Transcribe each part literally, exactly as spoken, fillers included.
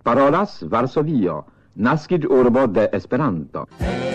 Parolas Varsovio, naskiĝurbo de Esperanto.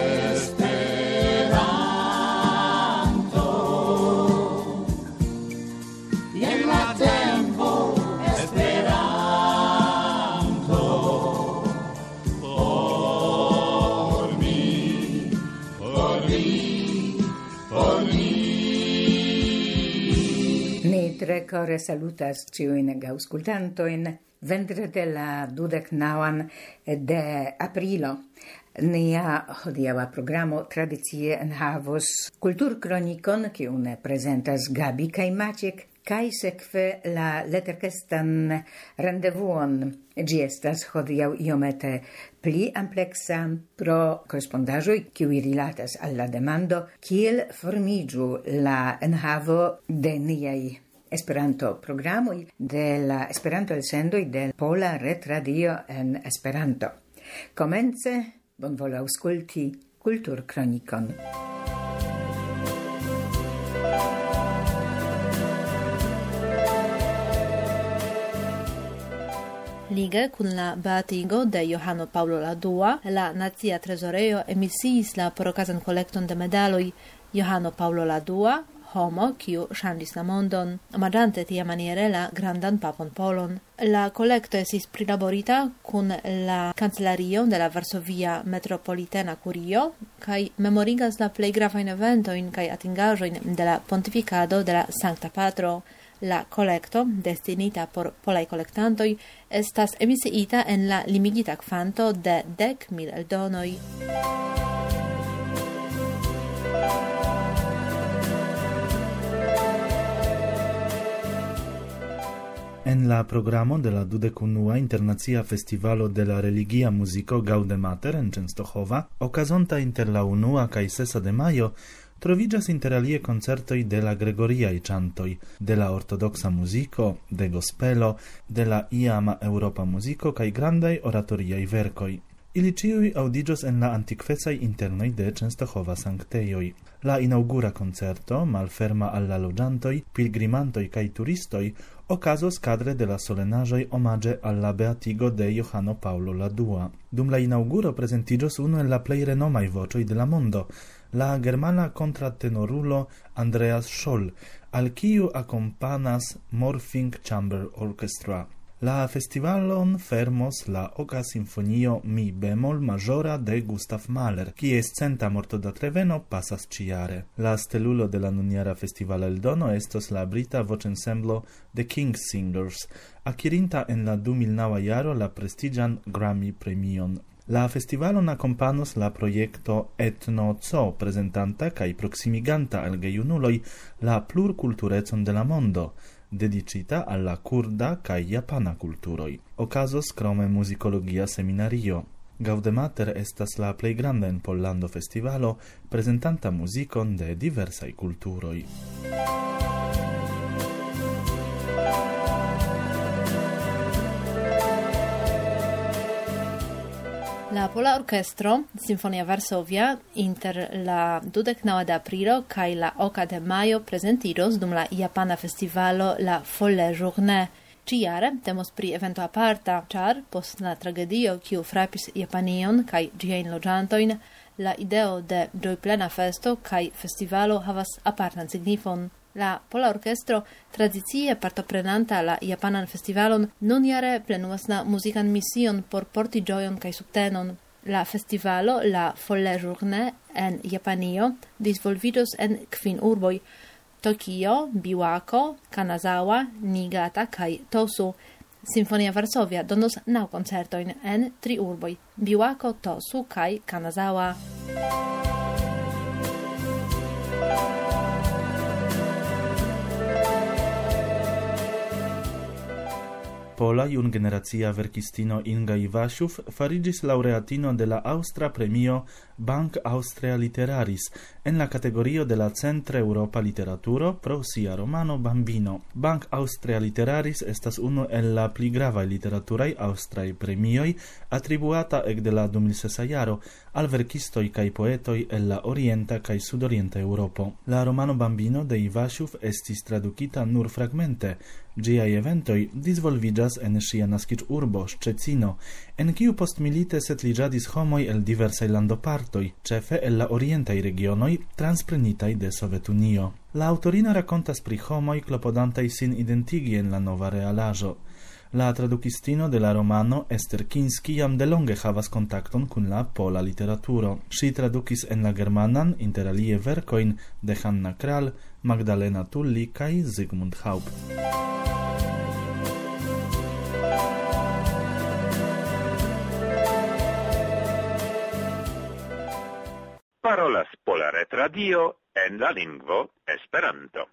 Tre core salutas ciuin gauscultantoin vendrede la dudek nauan de aprilo. Nia hodiaŭa programo tradicie enhavos kulturkronikon, kiun prezentas Gabi kaj Maciek, kaj sekve la leterkestan rendevuon. Ĝi estas hodiaŭ iomete pli ampleksa pro korespondaĵoj, kiuj rilatas al la demando, kiel formiĝu la enhavo de niaj Esperanto programoj de la Esperanto elsendoj de Pola Retradio en Esperanto. Komence bonvolu aŭskulti Kulturkronikon. Lige kun la beatigo de Johano Paulo la Dua, la Nacia Trezorejo emisiis la porokazan kolekton de medaloj Johano Paulo la Dua, homo kiu ŝanĝis la mondon, omaĝante tiamaniere la grandan papon Polon. La kolekto estis prilaborita kun la kancelario de la Varsovia Metropolitana Kurio kaj memorigas la plej gravajn eventojn kaj atingaĵojn de la pontifikado de la Sankta Patro. La kolekto, destinita por polaj kolektantoj, estas emisiita en la limigita kvanto de dek mil eldonoj. En la programo de la dudek-unua Internacia Festivalo de la Religia Muziko Gaudemater en Częstochowa, okazonta inter la unua kaj sesa de majo, troviĝas interalie koncertoj de la gregoriaj ĉantoj, de la ortodoksa muziko, de gospelo, de la iama eŭropa muziko kaj grandaj oratoriaj verkoj. Ili ĉiuj aŭdiĝos en la antikvecaj internoj de Częstochowa sanktejoj. La inaugura koncerto, malferma al la loĝantoj, pilgrimantoj kaj turistoj, okazos kadre de la solenaĵoj omaĝe al la beatigo de Johano Paulo la Dua. Dum la inauguro prezentiĝos unu el la plej renomaj voĉoj de la mondo, la germana kontratenorulo Andreas Scholl, al kiu akompanas Morphing Chamber Orchestra. La festivalon fermos la oka sinfonio Mi bemol majora de Gustav Mahler, kies centa mortodatreveno pasas ĉiare. La stelulo de la nunjara festivala eldono estos la brita voĉensemblo The King's Singers, akirinta en la du mil naŭa jaro la prestiĝan Grammy premion. La festivalon akompanos la projekto Etno Zoo, prezentanta kaj proksimiganta al gejunuloj la plurkulturecon de la mondo, dedicita alla kurda kaj japana kulturoj. Okazos krome muzikologia seminario. Gaudemater estas la plej granda en Pollando festivalo, prezentanta muzikon de diversaj kulturoj. La Pola Orkestro Sinfonia Varsovia inter la dudek naŭa de aprilo kaj la oka de majo prezentiĝos dum la japana festivalo La Folle Journée. Ĉiare temos pri evento aparta, ĉar post la tragedio kiu frapis Japanion kaj ĝiajn loĝantojn, la ideo de ĝojplena festo kaj festivalo havas apartan signifon. La Pola Orkestro, tradicie partoprenanta la japanan festivalon, nun jare plenumas la muzikan mision por porti ĝojon kaj subtenon. La festivalo La Folle Journée en Japanio disvolviĝos en kvin urboj: Tokio, Biwako, Kanazawa, Niigata kaj Tosu. Sinfonia Varsovia donos naŭ koncertojn en tri urboj: Biwako, Tosu kaj Kanazawa. Pola jungeneracia verkistino Inga Iwasiów fariĝis laureatino de la Aŭstra Premio Bank Austria Literaris en la kategorio de la Centr-Eŭropa literaturo pro sia romano Bambino. Bank Austria Literaris estas unu el la pli gravaj literaturaj aŭstraj premioj atribuata ekde la du mil sesa jaro al verkistoj kaj poetoj el la orienta kaj sudorienta Eŭropo. La romano Bambino de Iwasiów estis tradukita nur fragmente Giai eventoi disvolvigas en sia naskic urbo, Szczecino, en kiu postmilite setliĝadis homoj el diversaj landopartoj, ĉefe el la orientaj regionoj transprenitaj de Sovetunio. La autorino rakontas pri homoj klopodantaj sin identigi en la nova realaĵo. La tradukistino de la romano Ester Kinski jam delonge havas kontakton kun la pola literaturo. Ŝi tradukis en la germanan interalie verkojn de Hanna Kral, Magdalena Tulli kaj Zygmunt Haupt. Parolas Pola Retradio en la lingvo Esperanto.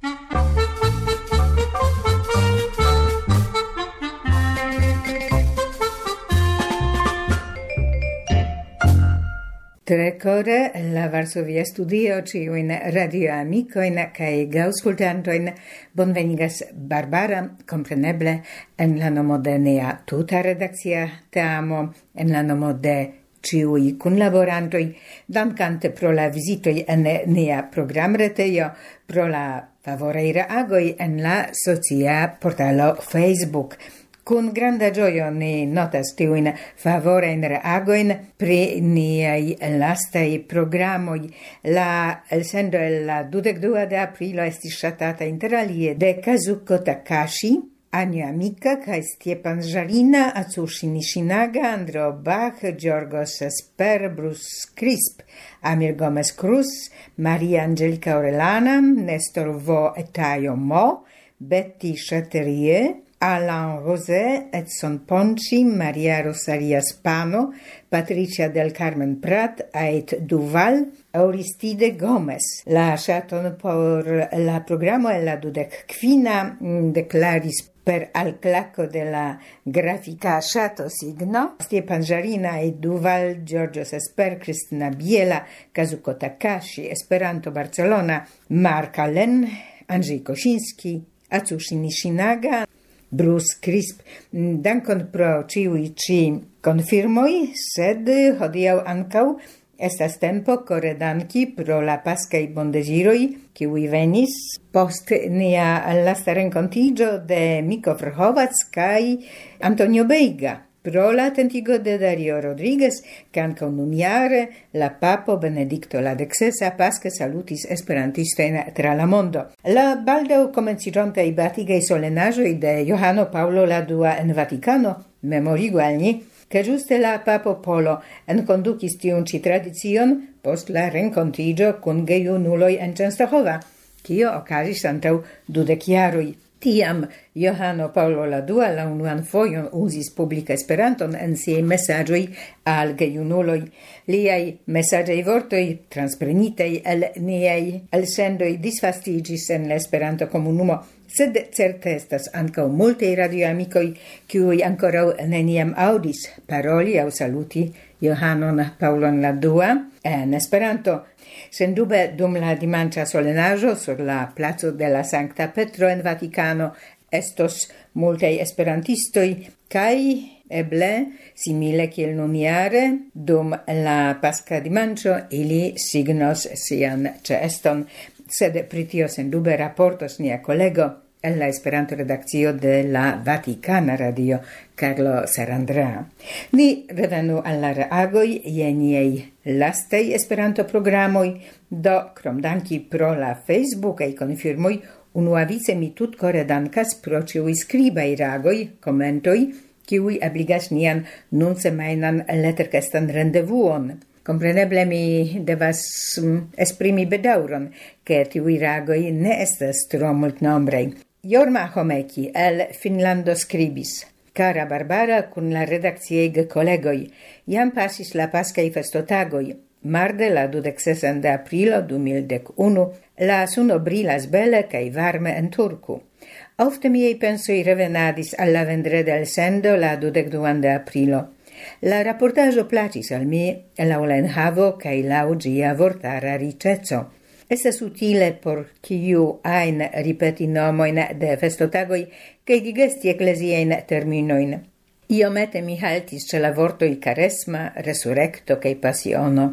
Tre core la Varsovia Studio ciuin radioamicoin cae gauscultantoin bonvenigas Barbara, compreneble, en la nomo de nia tuta redakcia teamo, en la nomo de ciui kunlaborantoi, dankante pro la visitoi en nia programretejo, pro la favorei reagoi en la socia portalo Facebook. Con granda gioio ni notas tiuin favorein reagoin pri niai lastai programoi. La elsendo el la dudekdua de aprilo estis ŝatata inter alie de Kazuko Takashi, Anya Mika kaj Stjepan Žarina, Atsushi Nishinaga, Andro Bach, Giorgos Esper, Bruce Crisp, Amir Gomez Cruz, Maria Angelica Orellana, Nestor Vo Etayo Mo, Betty Chaterier, Alain Rosé, Edson Ponci, Maria Rosaria Spano, Patricia del Carmen Prat, Ait Duval, Aristide Gomez. La ŝaton por la programo el la dudek kvina deklaris per alclaco de la grafica ŝato signo Stjepan Žarina, Ait Duval, Giorgio Esper, Cristina Biela, Kazuko Takashi, Esperanto Barcelona, Mark Allen, Andrzej Koszinski, Atsushi Nishinaga, Bruce Crisp. Dankon pro ciui ci confirmoi, sed hodiaŭ ankaŭ estas tempo koredanki pro la paskaj bondeziroj, kiuj venis post nia lasta renkontiĝo de Miko Vrhovac kaj Antonio Beiga. Pro la tentigo de Dario Rodriguez, che anche nunjare la papo Benedicto la Dexesa paske salutis esperantistojn tra la mondo. La baldaŭ komenciĝontaj batigaj solenaĵoj de Johano Paulo la dua en Vatikano memorigu al ni, che giuste la papo Polo enkondukis tiun ĉi tradicion post la renkontiĝo kun gejunuloj en Częstochowa, kio okazis antaŭ dudek jaroj. Tiam Johano Paulo la dua la unuan fojon uzis publika Esperanton en siaj mesaĝoj al gejunuloj. Liaj mesaĝaj vortoj, transprenitaj el niaj elsendoj, disvastiĝis en la Esperanto-komunumo, sed certe estas ankaŭ multaj radioamikoj, kiuj ankoraŭ neniam aŭdis paroli aŭ saluti Johanon Paulon la dua en Esperanto. Sendube dum la dimanĉa solenaĵo sur la placo de la Sankta Petro en Vatikano estos multaj esperantistoj kaj eble simile kiel nunjare dum la paska dimanĉo ili signos sian ĉeeston, sed pri tio sendube raportos nia kolego en la Esperanto-redakcio de la Vatikana Radio, Carlo Sarandra. Ni revenu al la reagoj je niaj lastaj Esperanto-programoj, do krom danki pro la Facebookaj konfirmoj, unuavice mi tutkore dankas pro ĉiuj skribaj reagoj, komentoj, kiuj ebligas nian nunsemajnan leterkestan rendevuon. Compreneble mi devas esprimi bedaŭron, ke tiuj reagoj ne estas tro multnombraj. Jorma Homeki el Finlando skribis: Cara Barbara kun la redakciaj kolegoj, jam pasis la paskaj festotagoj. Marde la dudeksesan de aprilo du mil dek unu la suno brilas bele kaj varme en Turku. Ofte miaj pensoj revenadis al la vendreda elsendo la dudekduan de aprilo. La raportaĵo plaĉis al mi laŭ la enhavo kaj laŭ ĝia vortara riĉeco. Estas utile por kiu ajn ripeti nomojn de festotagoj kaj digesti ekleziajn terminojn. Iomete mi haltis ĉe la vortoj karesma, resurekto kaj pasiono.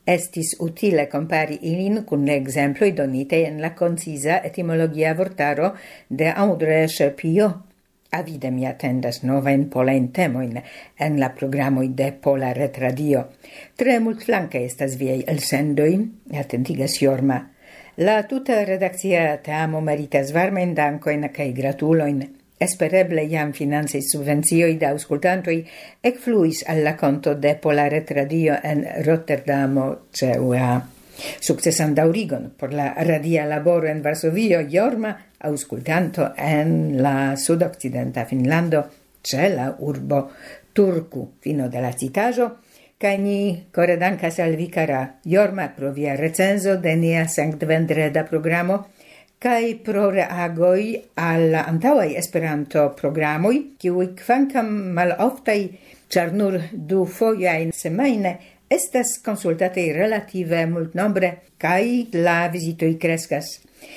Estis utile compari ilin cun le exemploi donite en la concisa etimologia vortaro de Audrey Cherpillot. Avide mi attendas novain polain temoin en la programoi de Pola Retradio. Tre multflanca estas viei elsendoi, attentigas Jorma. La tuta redakcia teamo meritas varmain dankoin cae gratuloin. Espereble jam financei subvenzioi da auscultantoi ecfluis alla conto de Pola Retradio en Rotterdamo C U A. Successan daurigon por la radia laboro en Varsovio, Jorma, auscultanto en la sudoccidenta Finlando, ce la urbo Turku, fino de la citajo, cae ni core dankas al vi, cara Jorma, pro via recenzo de nia sanktvedreda programo, cae pro reagoi al antauai Esperanto programoi, kiui kvankam maloftai, char nur du foiain semaine, estas consultatei relative multnombre, cae la visitoi crescas.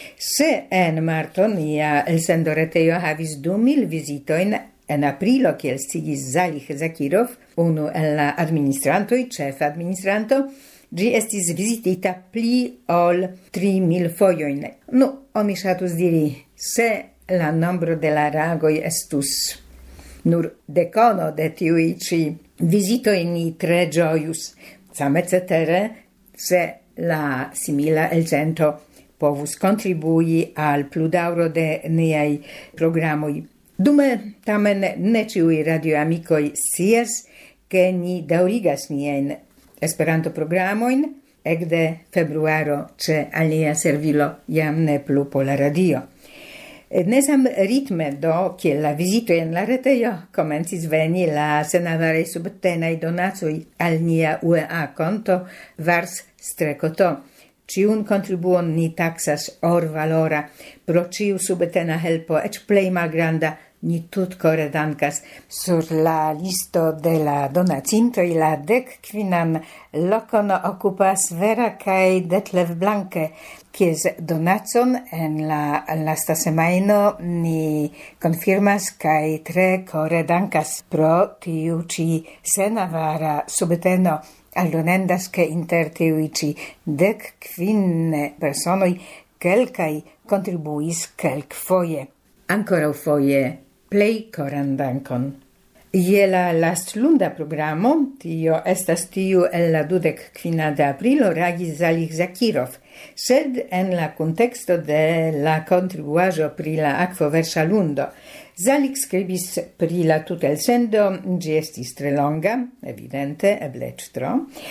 Se en marto nia elsendo retejo havis du mil visitoin, en aprilo, kiel sciis Zalich Zakirov, unu el la administrantoi, chef administranto, gi estis visitita pli ol tri mil foioin. Nu, oni ŝatus diri, se la nombro de la ragoi estus nur decono de tiui ci visitoi ni tre gioius. Same cetere, se la simila elcento povus contribui al pludauro de niai programoi. Dume, tamen ne ciui radioamicoi sias che ni daurigas nien Esperanto programoin ecde februaro ce alia servilo jam ne plu Pola Radio. Nesam ritme do, kiel la visito en la retejo, comencis veni la senavarei subtenai donacui al nia U E A conto Vars Strecoto. Ciun contribuon ni taxas or valora, pro ciu subtena helpo, ec plei malgranda, ni tut core dankas. Sur la listo de la donacintoi la dec quinan locon occupas Vera cae Detlev Blanke, kies donacon en la lasta semaino ni confirmas cae tre core dankas pro tiu ci senavara subteno. Aldonendas che inter tiuici dec quinne personoi quelcai contribuis quelc foie. Ancora foie plei coran dankon. Je la last lunda programo, tio estas tiu el la dudec quina de aprilo ragis Zalich Zakirov, sed en la contexto de la contribuajo pri la aquo versa lundo. Zalich scribis pri la tuta elsendo, gi estis tre longa, evidente, eblec tro,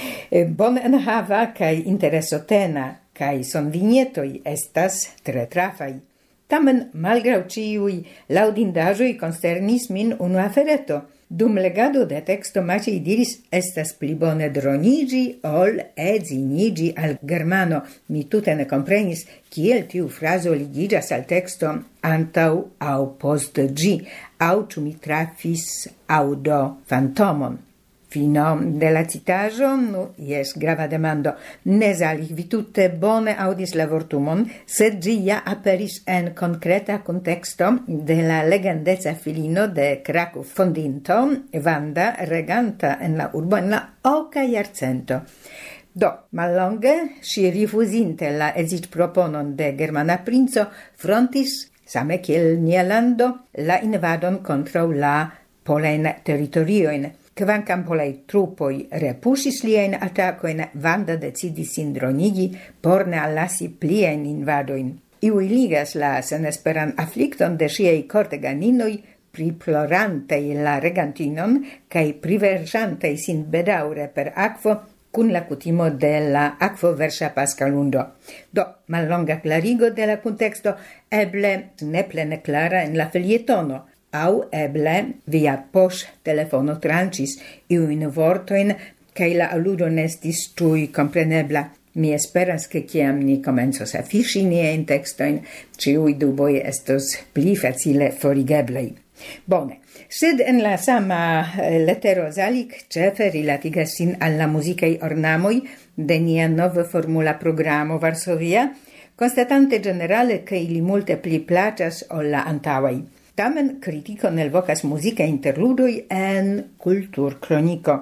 bon enhava cae interesotena, cae son vignetoi estas tre trafai. Tamen, malgrau ciui laudindajoi consternis min unu afereto. Dum legado de texto Maciej diris estas pli bone dronigi ol edzinigi al germano. Mi tute ne comprenis kiel tiu frazo ligigas al texto antau au post gi, au ciu mi trafis au do fantomon. Fino de la citajo, nu, jes, grava demando, ne Zalich vi tutte bone audis la vortumon, sed gi ja aperis en concreta contexto de la legendeca filino de Kraków fondinto, Wanda, reganta en la urbo en la oca jarcento. Do, mallonge, si rifusinte la esit proponon de germana princo, frontis, same kiel nia lando, la invadon contra la polain territorioin. Kvankam polai trupoi repusis lien atacoin, Wanda decidis indronigi por ne allasi plien invadoin. Iui ligas la senesperan afflicton de siei corteganinoi, priplorantei la regantinon, cae priversantei sin bedaure per aquo, cun la cutimo de la aquo versa pascalundo. Do, mallonga clarigo de la contexto, eble ne plene clara en la felietono, au eble via posh telefono trancis iuin vortoin, cae la aludo nestis tui comprenebla. Mi esperas che ciam ni comenzos affici niein textoin, ciui duboi estos pli facile forigeblei. Bone, sed en la sama lettero Zalich cefe rilatigas sin alla musicei ornamoi de nia nova formula programo Varsovia, constatante generale che ili multe pli placas ol la antauai. Tamen critico nel vocas musica interludoi en cultur cronico.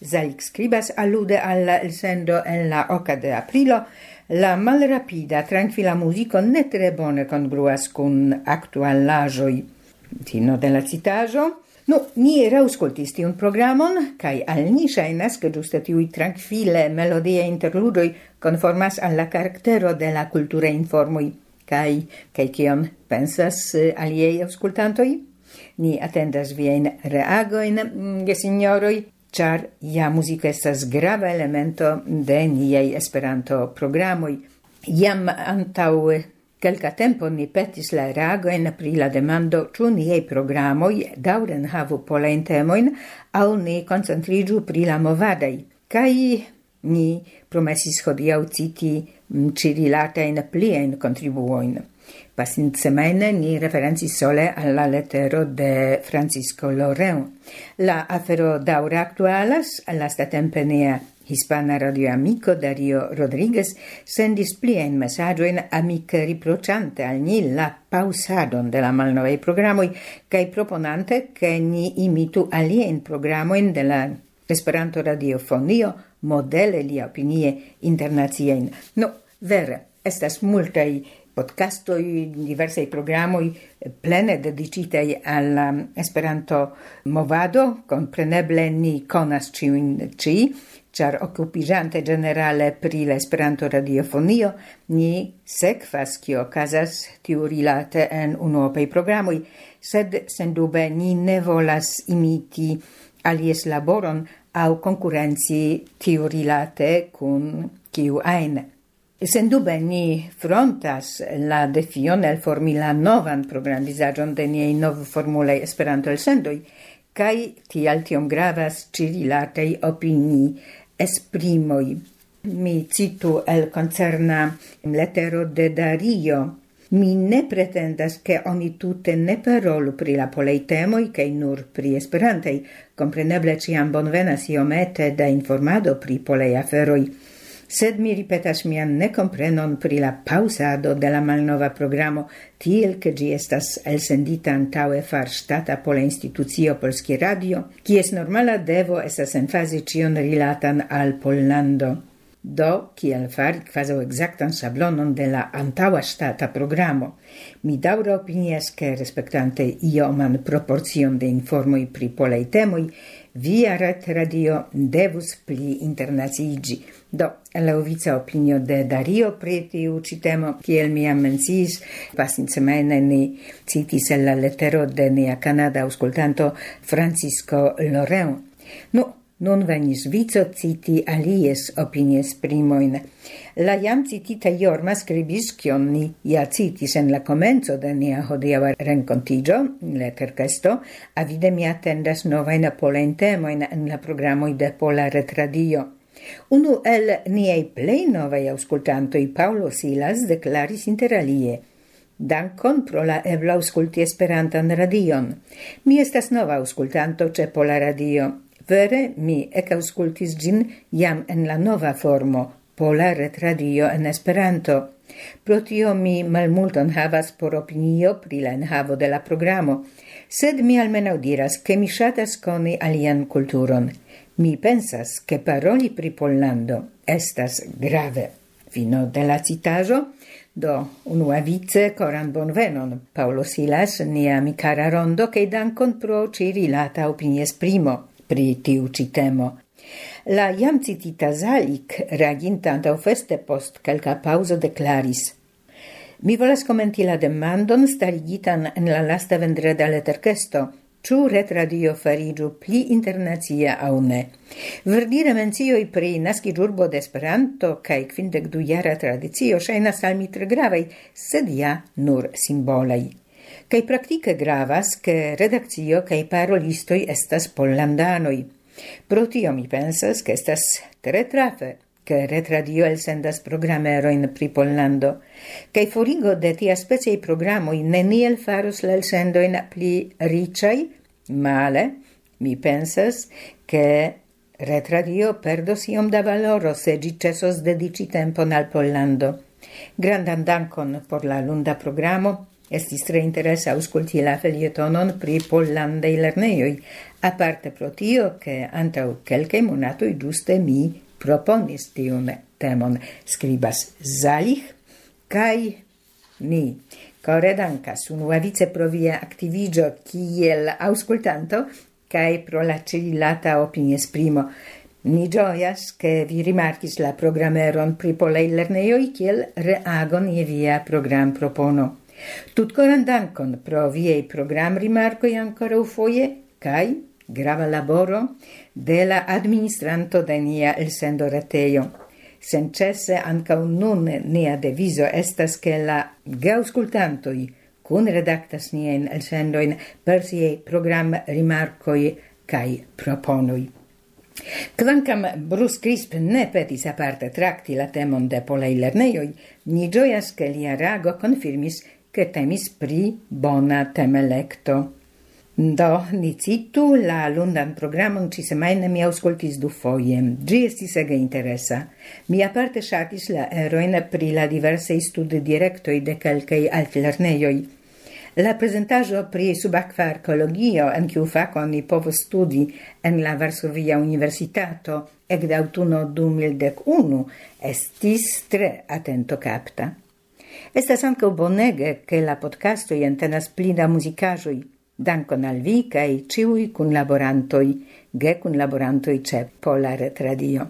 Zalik scribas allude alla el sendo en la oca de aprilo, la malrapida, tranquilla musico ne tre bone congruas cun actualajoi. Fino de la citajo. No, ni rauscoltisti un programon, cae al ni shainas che giusta tiui tranquille melodie interludoi conformas alla caractero de la cultura informoi, cae, cae cion pensas uh, aliei auscultantoi? Ni attendas vien reagoin, ge signoroi, char ja musica estas grava elemento de niei Esperanto programoi. Jam antaue kelka tempo ni petis la reagoin pri la demando ĉu niei programoi daŭren havu polajn temojn aŭ ni koncentriĝu pri la movadaj. Kaj ni promesis hodiaŭ citi ĉi-rilatajn pliajn kontribuojn. Pasintsemajne ni referencis sole alla lettero de Francisco Loreu. La afero daŭre aktualas, lastatempe nia hispana radioamico Dario Rodriguez sendis pliajn mesaĝojn amike riproĉante al ni la pausadon de la malnovaj programoj kaj proponante ke ni imitu aliajn programojn de la Esperanto radiofonio modele lia opinie internaciajn. No, vere, estas multaj podcastoi, diversei programoi plene dedicitei al Esperanto movado, compreneble ni conas ciuin ci, char occupigiante generale pri la Esperanto radiofonio, ni sekvas cio okazas tiu rilate en unuopei programoi, sed sendube ni ne volas imiti alies laboron au concurrenzi tiu rilate cun kiu ain. Sendube ni frontas la defion el formi la novan programvizaĝon de niaj novformulaj Esperanto-elsendoj, kaj tial tiom gravas ĉi-rilataj opinii esprimoj. Mi citu el koncerna letero de Dario. Mi ne pretendas ke oni tute ne parolu pri la polaj temoj kaj nur pri Esperantaj. Kompreneble ĉiam bonvenas iomete da informado pri polaj aferoj. Sed mi ripetas mian necomprenon pri la pausado de la malnova programo, tiel che gi estas elsendita antaŭe far ŝtata pola institucio Polski Radio, kies normala devo estas emfazi ĉion rilatan al Pollando. Do, kiel fari kvazaŭ ekzaktan ŝablonon de la antaŭa ŝtata programo, mi daŭre opinias ke respektante ioman proporcion de informoj pri polaj temoj, via retradio devus pli internaciigi. Do, laŭvica opinio de Dario pri tiu ĉi temo, kiel mi jam menciis, pasintsemajne ni citis el la letero de nia kanada aŭskultanto Francisco Loreu. Nu, nun venis vico citi alies opinies primojn. La jam citita Jorma skribis, kion ni ja citis en la komenco de nia hodiaŭa renkontiĝo, Leterkesto, avide mi atendas novajn polajn temojn en la programoj de Pola Retradio. Unu el niaj plej novaj aŭskultantoj, Paulo Silas, deklaris inter alie: Dankon pro la eblo aŭskulti Esperantan radion. Mi estas nova aŭskultanto ĉe Pola Radio. Vere mi ekaŭskultis ĝin jam en la nova formo, Pola Retradio en Esperanto. Pro tio mi malmulton havas por opinio pri la enhavo de la programo, sed mi almenaŭ diras, ke mi ŝatas koni alian kulturon. Mi pensas, ke paroli pri Pollando estas grave. Fino de la citaĵo. Do, unuavice koran bonvenon, Paulo Silas, nia amikara rondo, kaj dankon pro ĉi rilata opiniesprimo pri tiu ĉi temo. La jam citita Zalik, reaginta antaŭ feste post kelka paŭzo, deklaris: Mi volas komenti la demandon starigitan en la lasta vendreda Leterkesto, ĉu retradio fariĝu pli internacia aŭ ne. Verdire mencioj pri naskiĝurbo de Esperanto kaj kvindek du jara tradicio ŝajnas al mi tre gravaj, sed ja nur simbolaj. Kaj praktike gravas, ke redakcio kaj parolistoj estas pollandanoj. Pro tio mi pensas, ke estas tre trafe, ke retradio elsendas programerojn pri Pollando, kaj forigo de tia speciaj programoj neniel faros la elsendojn pli riĉaj. Male, mi pensas, ke retradio perdos iom da valoro se ĝi ĉesos dediĉi tempon al Pollando. Grandan dankon por la lunda programo. Estis tre interesa ausculti la felietonon pri pollandei lerneioi, aparte pro tio, che antau kelkei monatoi giuste mi proponis tiun temon, scribas Zalich, kai ni coredankas unuavice pro via activigio kiel auscultanto, kai pro la celilata opiniesprimo. Ni gioias che vi rimarchis la programmeron pri polei lerneioi kiel reagon je via program propono. Tutcoran dankon pro viei program rimarcoi ancora ufoie, kai grava laboro de la administranto de nia elsendo reteio. Sencesse ancau nun nia deviso estas che la geauscultantoi cun redactas nien elsendoin per siei program rimarcoi kai proponoi. Quancam Bruce Crisp ne petis aparte tracti la temon de polei lerneioi, ni gioias che lia rago confirmis che temis pri bona temelecto. Do, ni citu la lundan programon ci semaine mi auscultis du foiem. Gi estis ege interesa. Mi aparte shatis la eroin pri la diversei studi directoi de calcei altlerneioi. La presentaggio pri subacqua archeologio en kiu facon ni povos studi en la Varsovia Universitato ec de autunno du mil unu estis tre atento capta. Estas anche bonege che la podcasto entenas pli da musicajoi, dankon al vi kai ciui kunlaborantoi, ge kunlaborantoi ce Pola Retradio.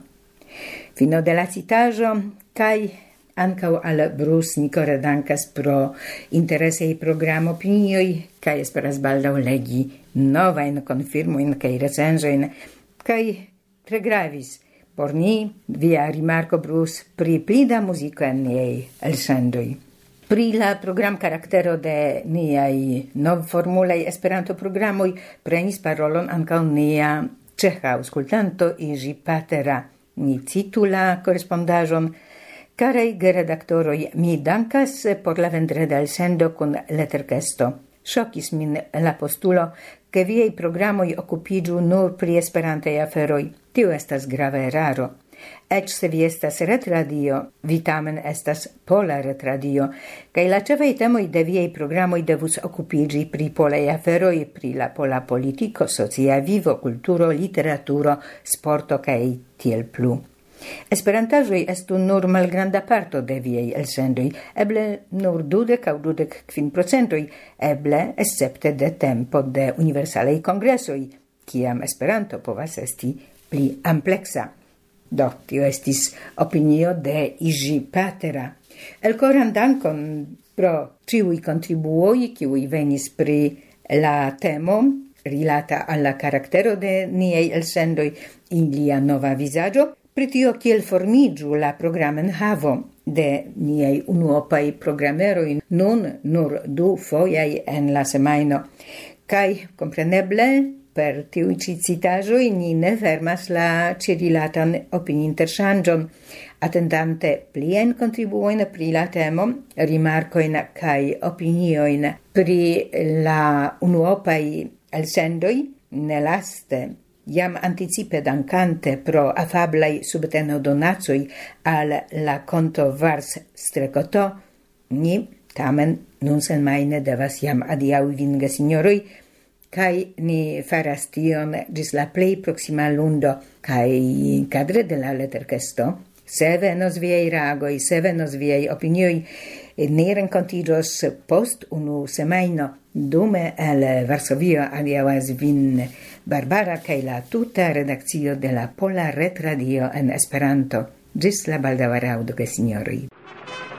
Fino de la citajo, kai ancau al Bruce Nicore dankas pro interesei program opinioi, kai esperas baldau legi novain confirmoin kai recensoin, kai tre gravis por ni via rimarco Bruce pri plida musico en niei elsendoi. Pri la program caractero de niai nov formulei Esperanto programoi prenis parolon ancau nia ceha auscultanto Iji Patera. Ni citu la correspondajon. Carei geredaktoroi, mi dankas por la vendreda elsendo con lettergesto. Shockis min la postulo che viei programoi occupigiu nur pri esperantei aferoi. Tio estas grava eraro. Ec se vi estas retradio, vi tamen estas Pola Retradio, cae la cevei temoi de viei programoi devus occupigi pri polei aferoi, pri la pola politico, socia vivo, culturo, literaturo, sporto cae tiel plu. Esperantajoi estu nur malgranda parto de viei elsendoi, eble nur dudec au dudec quin procentoi, eble escepte de tempo de universalei congressoi, ciam Esperanto povas esti pli amplexa. Do, tio estis opinio de Iji Patera. El coran dankon pro ciui contribuoi, ciui venis pri la temo, rilata alla caractero de niei elsendoi in lia nova visaggio, pri tio kiel formigiu la programen havo de niei unuopai programeroi nun nur du foiai en la semaino. Kai, compreneble, per tiui ci citajoi ni ne fermas la cirilatan opiniinterchangion, attendante plien contribuoin pri la temo, rimarcoin cae opinioin pri la unuopai elsendoi, nelaste, iam anticipe dancante pro afablai subteno donazoi al la conto Vars Strecoto, ni tamen nun sen maine devas iam adiaui vinge signoroi, kai ni faras tion gis la plei proxima lundo, kai cadre de la lettergesto, se venos viei ragoi, se venos viei opinioi, ni rencontiros post unu semaino, dume el Varsovio adiauas vin Barbara kai la tuta redakcio de la Pola Retradio en Esperanto. Gis la baldaŭa raŭdo, signoroj.